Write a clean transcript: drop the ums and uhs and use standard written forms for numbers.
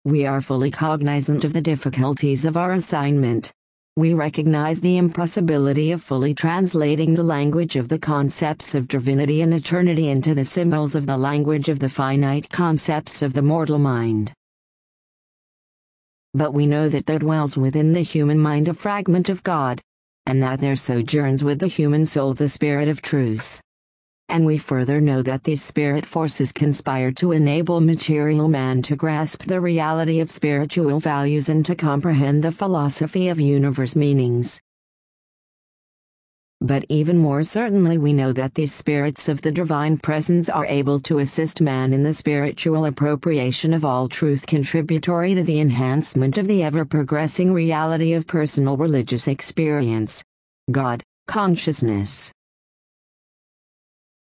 We are fully cognizant of the difficulties of our assignment. We recognize the impossibility of fully translating the language of the concepts of divinity and eternity into the symbols of the language of the finite concepts of the mortal mind. But we know that there dwells within the human mind a fragment of God, and that there sojourns with the human soul the Spirit of truth. And we further know that these spirit forces conspire to enable material man to grasp the reality of spiritual values and to comprehend the philosophy of universe meanings. But even more certainly we know that these spirits of the divine presence are able to assist man in the spiritual appropriation of all truth contributory to the enhancement of the ever-progressing reality of personal religious experience. God, consciousness.